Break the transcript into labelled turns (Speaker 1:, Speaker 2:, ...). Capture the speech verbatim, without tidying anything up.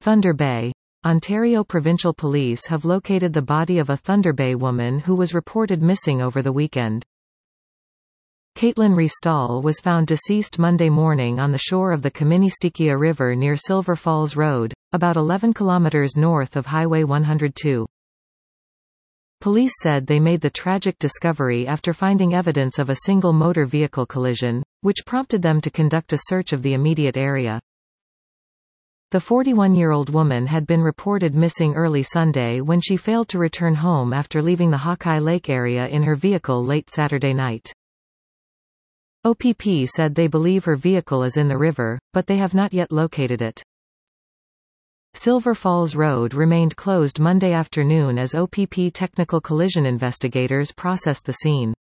Speaker 1: Thunder Bay. Ontario Provincial Police have located the body of a Thunder Bay woman who was reported missing over the weekend. Caitlin Restall was found deceased Monday morning on the shore of the Kaministiquia River near Silver Falls Road, about eleven kilometers north of Highway one oh two. Police said they made the tragic discovery after finding evidence of a single motor vehicle collision, which prompted them to conduct a search of the immediate area. The forty-one-year-old woman had been reported missing early Sunday when she failed to return home after leaving the Hawkeye Lake area in her vehicle late Saturday night. O P P said they believe her vehicle is in the river, but they have not yet located it. Silver Falls Road remained closed Monday afternoon as O P P technical collision investigators processed the scene.